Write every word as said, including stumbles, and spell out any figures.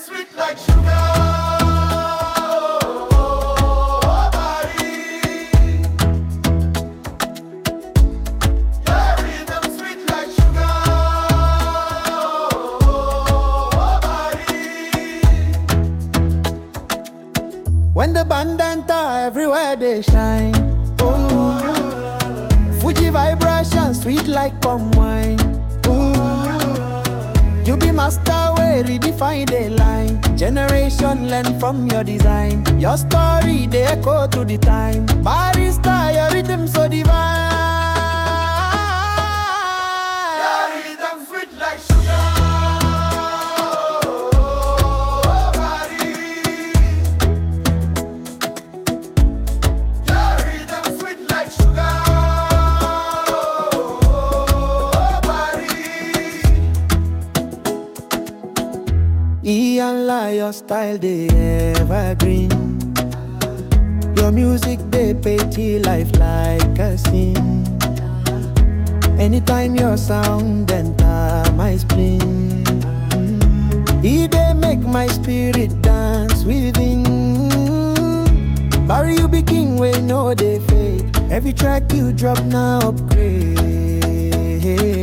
sweet like sugar. Oh, body. Your rhythm sweet like sugar. Oh, body. When the band enter, everywhere they shine. Oh, Fuji vibration, sweet like palm wine. Ooh, you be master way, redefine the line. Generation learn from your design. Your story, they echo through the time. Barista, your rhythm so divine. Your rhythm sweet like sugar. Oh, body. Your rhythm sweet like sugar. Oh, body. Ian La, your style they evergreen. Your music they pay life like a scene. Anytime your sound enter my spleen, it they make my spirit dance within. Barry, you be king when no they fade. Every track you drop now upgrade.